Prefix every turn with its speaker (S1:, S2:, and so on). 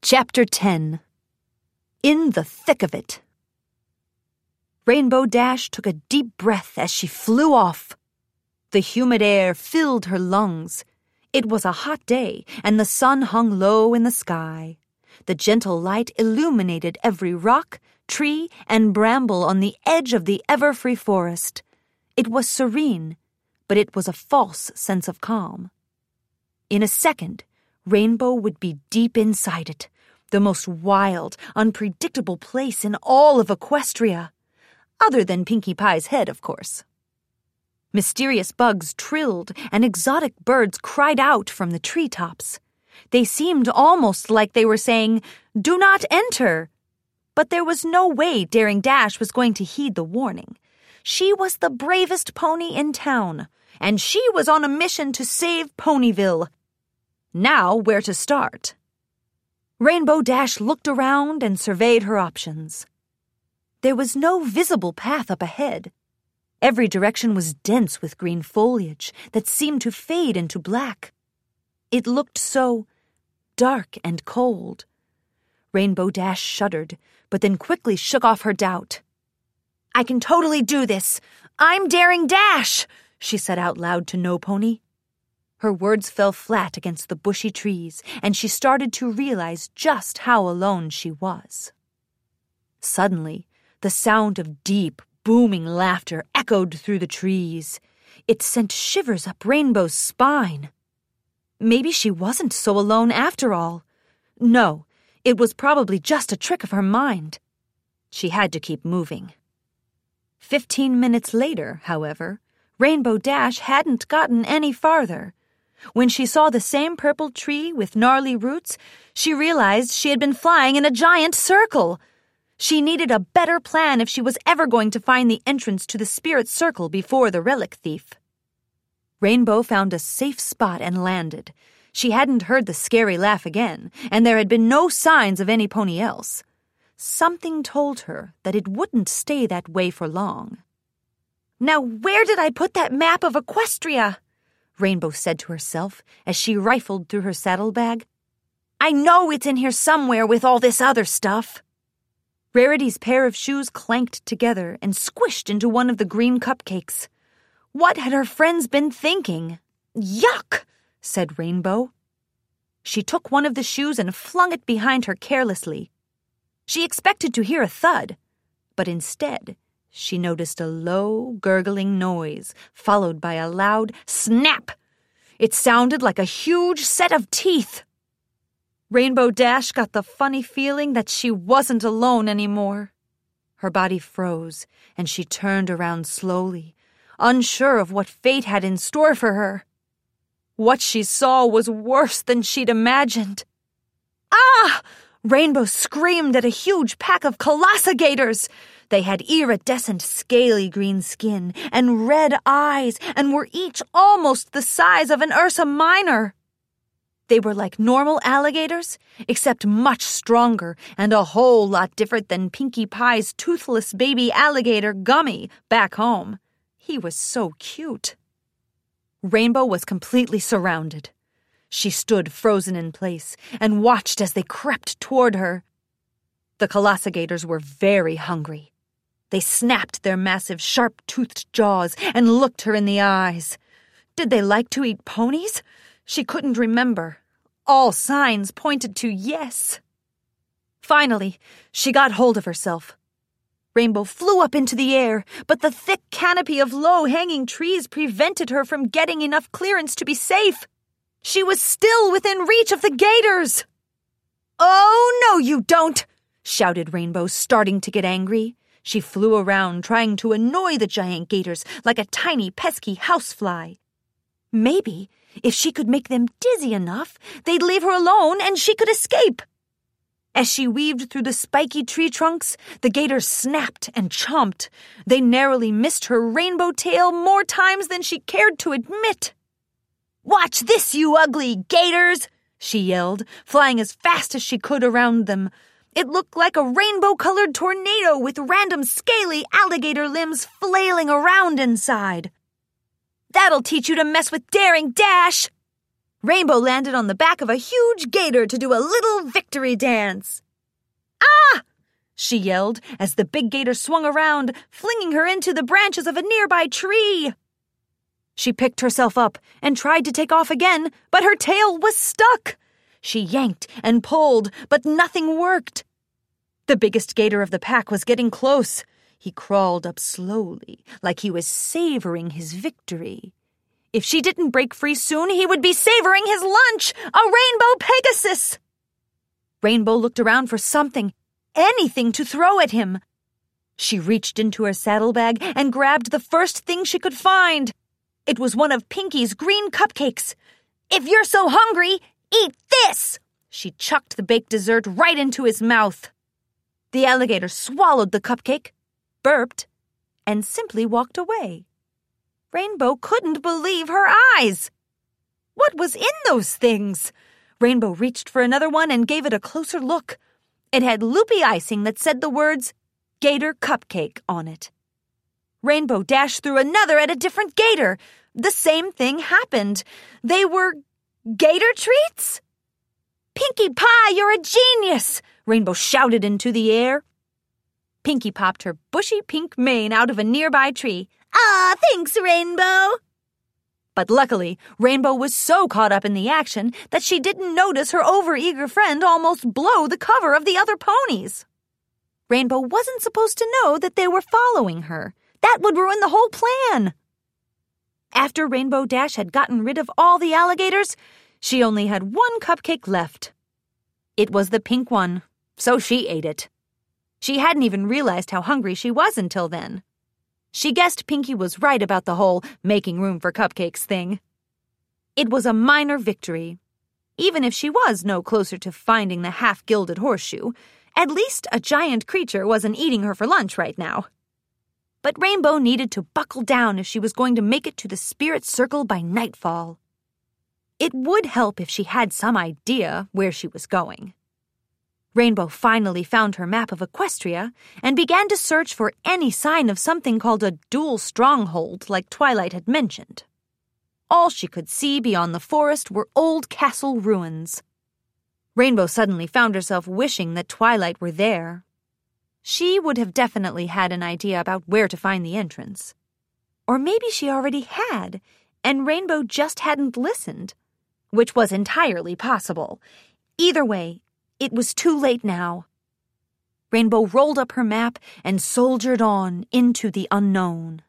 S1: Chapter 10. In the Thick of It. Rainbow Dash took a deep breath as she flew off. The humid air filled her lungs. It was a hot day, and the sun hung low in the sky. The gentle light illuminated every rock, tree, and bramble on the edge of the ever-free forest. It was serene, but it was a false sense of calm. In a second, Rainbow would be deep inside it, the most wild, unpredictable place in all of Equestria. Other than Pinkie Pie's head, of course. Mysterious bugs trilled and exotic birds cried out from the treetops. They seemed almost like they were saying, "Do not enter!" But there was no way Daring Dash was going to heed the warning. She was the bravest pony in town, and she was on a mission to save Ponyville. Now, where to start? Rainbow Dash looked around and surveyed her options. There was no visible path up ahead. Every direction was dense with green foliage that seemed to fade into black. It looked so dark and cold. Rainbow Dash shuddered, but then quickly shook off her doubt. "I can totally do this. I'm Daring Dash," she said out loud to No Pony. Her words fell flat against the bushy trees, and she started to realize just how alone she was. Suddenly, the sound of deep, booming laughter echoed through the trees. It sent shivers up Rainbow's spine. Maybe she wasn't so alone after all. No, it was probably just a trick of her mind. She had to keep moving. 15 minutes later, however, Rainbow Dash hadn't gotten any farther. When she saw the same purple tree with gnarly roots, she realized she had been flying in a giant circle. She needed a better plan if she was ever going to find the entrance to the spirit circle before the relic thief. Rainbow found a safe spot and landed. She hadn't heard the scary laugh again, and there had been no signs of any pony else. Something told her that it wouldn't stay that way for long. "Now where did I put that map of Equestria?" Rainbow said to herself as she rifled through her saddlebag. "I know it's in here somewhere with all this other stuff." Rarity's pair of shoes clanked together and squished into one of the green cupcakes. What had her friends been thinking? "Yuck!" said Rainbow. She took one of the shoes and flung it behind her carelessly. She expected to hear a thud, but instead, she noticed a low, gurgling noise, followed by a loud snap. It sounded like a huge set of teeth. Rainbow Dash got the funny feeling that she wasn't alone anymore. Her body froze, and she turned around slowly, unsure of what fate had in store for her. What she saw was worse than she'd imagined. "Ah!" Rainbow screamed at a huge pack of Colossagators. They had iridescent, scaly green skin and red eyes and were each almost the size of an Ursa Minor. They were like normal alligators, except much stronger and a whole lot different than Pinkie Pie's toothless baby alligator Gummy back home. He was so cute. Rainbow was completely surrounded. She stood frozen in place and watched as they crept toward her. The Colossagators were very hungry. They snapped their massive, sharp-toothed jaws and looked her in the eyes. Did they like to eat ponies? She couldn't remember. All signs pointed to yes. Finally, she got hold of herself. Rainbow flew up into the air, but the thick canopy of low-hanging trees prevented her from getting enough clearance to be safe. She was still within reach of the gators. "Oh, no, you don't!" shouted Rainbow, starting to get angry. She flew around, trying to annoy the giant gators like a tiny, pesky housefly. Maybe, if she could make them dizzy enough, they'd leave her alone and she could escape. As she weaved through the spiky tree trunks, the gators snapped and chomped. They narrowly missed her rainbow tail more times than she cared to admit. "Watch this, you ugly gators!" she yelled, flying as fast as she could around them. It looked like a rainbow-colored tornado with random scaly alligator limbs flailing around inside. "That'll teach you to mess with Daring Dash!" Rainbow landed on the back of a huge gator to do a little victory dance. "Ah!" she yelled as the big gator swung around, flinging her into the branches of a nearby tree. She picked herself up and tried to take off again, but her tail was stuck. She yanked and pulled, but nothing worked. The biggest gator of the pack was getting close. He crawled up slowly, like he was savoring his victory. If she didn't break free soon, he would be savoring his lunch, a rainbow Pegasus. Rainbow looked around for something, anything to throw at him. She reached into her saddlebag and grabbed the first thing she could find. It was one of Pinky's green cupcakes. "If you're so hungry, eat this!" She chucked the baked dessert right into his mouth. The alligator swallowed the cupcake, burped, and simply walked away. Rainbow couldn't believe her eyes. What was in those things? Rainbow reached for another one and gave it a closer look. It had loopy icing that said the words, "Gator Cupcake," on it. Rainbow dashed through another at a different gator. The same thing happened. They were gator treats? "Pinkie Pie, you're a genius!" Rainbow shouted into the air. Pinkie popped her bushy pink mane out of a nearby tree. "Ah, thanks, Rainbow!" But luckily, Rainbow was so caught up in the action that she didn't notice her overeager friend almost blow the cover of the other ponies. Rainbow wasn't supposed to know that they were following her. That would ruin the whole plan. After Rainbow Dash had gotten rid of all the alligators, she only had one cupcake left. It was the pink one, so she ate it. She hadn't even realized how hungry she was until then. She guessed Pinkie was right about the whole making room for cupcakes thing. It was a minor victory. Even if she was no closer to finding the half-gilded horseshoe, at least a giant creature wasn't eating her for lunch right now. But Rainbow needed to buckle down if she was going to make it to the spirit circle by nightfall. It would help if she had some idea where she was going. Rainbow finally found her map of Equestria and began to search for any sign of something called a dual stronghold like Twilight had mentioned. All she could see beyond the forest were old castle ruins. Rainbow suddenly found herself wishing that Twilight were there. She would have definitely had an idea about where to find the entrance. Or maybe she already had, and Rainbow just hadn't listened, which was entirely possible. Either way, it was too late now. Rainbow rolled up her map and soldiered on into the unknown.